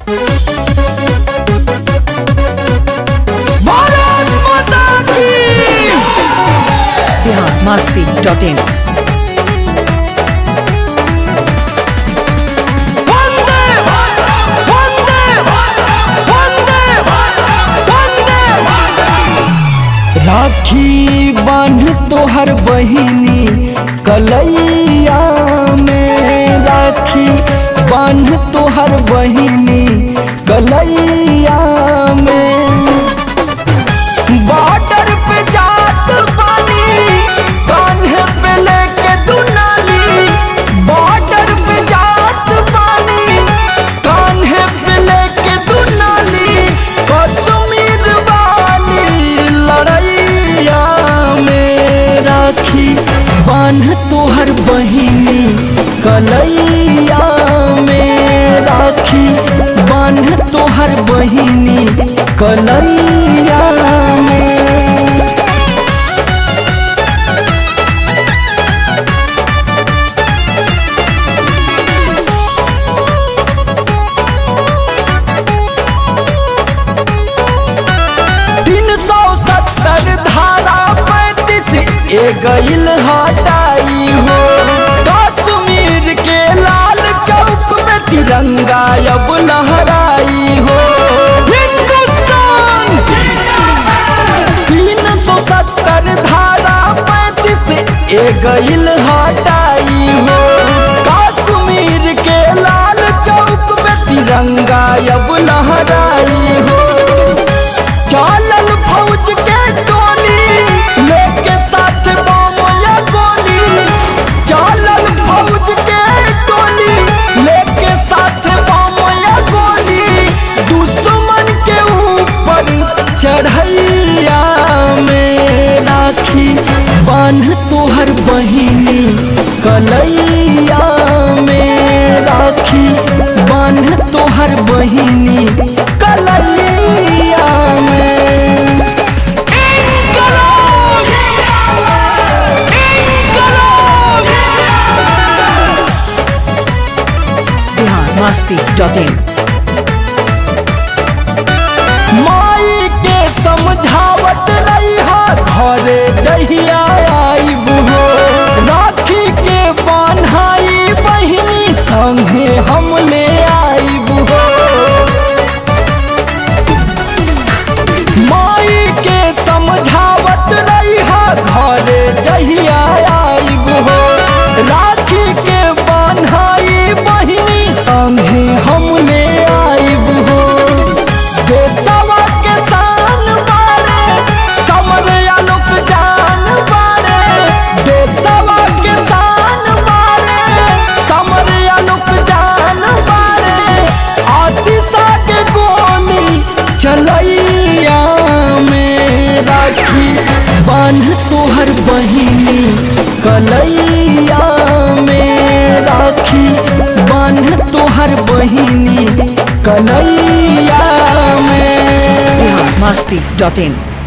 भारत माता की biharmasti.in राखी बांध तोहर बहिनी कलैया में, राखी बांध तोहर बहिनी कलैया में। बॉर्डर पे जात बानी कान्हे पे लेके दुनाली, बॉर्डर पे जात बानी कान्हे पे लेके दुनाली। कश्मीर वाली लड़ैया में राखी बांध तोहर बहिनी कलैया में, राखी बांध तोहर बहिनी कलैया में। धारा 35 ए गईल हटाई हो, कश्मीर के लाल चौक में तिरंगा अब लहराई हो। हिंदुस्तान 370 धारा 35 ए गईल हटाई हो, कश्मीर के लाल चौक में तिरंगा अब लहराई हो। चालल फौज के टोली लेके साथ बम या गोली, चालल फौज के टोली लेके साथ बम या गोली। दुश्मन के ऊपर चढ़ैया में राखी बांध तोहर बहिनी कलैया में, राखी बांध तोहर बहिनी कलैया में। biharmasti.in माई के समझावत रही घरे जहिया आइब हो, राखी के बान्हाई बहिनी संगे हम ले आइब हो। माई के समझावत रही घरे जहिया आइब हो, राखी के बान्हाई बहिनी संगे हम ले आइब हो। देशवा के शान बारे समर आलोक जान बारे, देशवा के शान बारे समर आलोक जान बारे। आशीषा के गोली चलैया में राखी बांध तोहर बहिनी कलैया में, राखी बांध तोहर बहिनी कलैया में। biharmasti.in